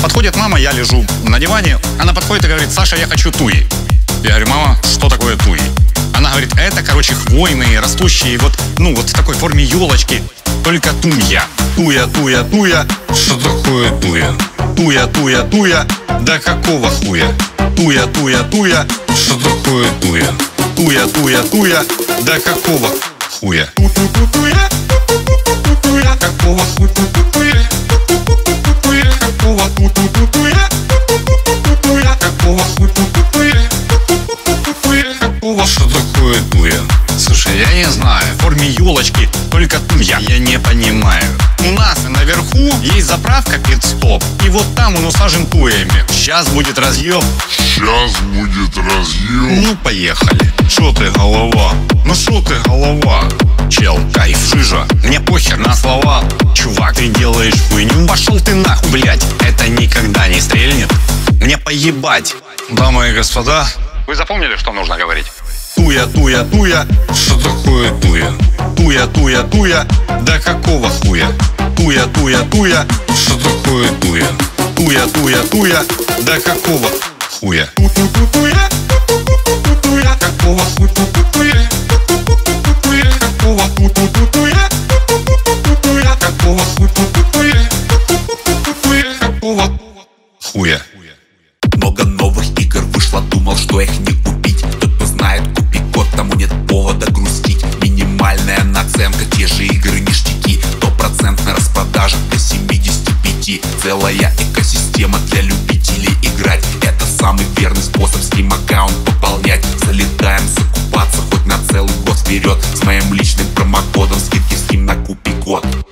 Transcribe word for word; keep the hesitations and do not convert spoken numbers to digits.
Подходит мама, я лежу на диване. Она подходит и говорит: Саша, я хочу туи. Я говорю: мама, что такое туи? Она говорит: это, короче, хвойные, растущие вот, ну, вот в такой форме елочки, только туя. Туя, туя, туя. Что такое туя? Туя, туя, туя. Да какого хуя? Туя, туя, туя. Что такое туя? Туя, туя, туя. Да какого хуя? Туя, туя, какого хуя? Туя, какого туя? Туя, какого хуя? Что такое туя? Слушай, я не знаю. В форме елочки, только туя. Я не понимаю. У нас наверху есть заправка пит-стоп. И вот там он усажен туями. Сейчас будет разъем. Сейчас будет разъем. Ну, поехали. Шо ты, голова? Ну шо ты, голова? Чел, кайф, жижа. Мне похер на слова. Чувак, ты делаешь хуйню. Пошел ты нахуй, блять. Это никогда не стрельнет. Мне поебать. Дамы и господа, вы запомнили, что нужно говорить? Туя, туя, туя. Что такое туя? Туя, туя, туя. Да какого хуя? Туя, туя, туя. Что такое туя? Туя, туя, туя. Да какого хуя? Туя, туя, какого хуя? Туя, какого хуя? Туя, какого хуя? Какого хуя? Много новых игр вышло, думал, что их не купить. Тот, кто знает, купи код, тому нет повода грустить. Минимальная наценка, те же игры ништяки. Стопроцентная распродажа до семидесяти пяти. Целая экосистема для любителей играть. Это самый верный способ Steam аккаунт пополнять. Залетаем закупаться хоть на целый год вперед. С моим личным промокодом скидки Steam на купи код.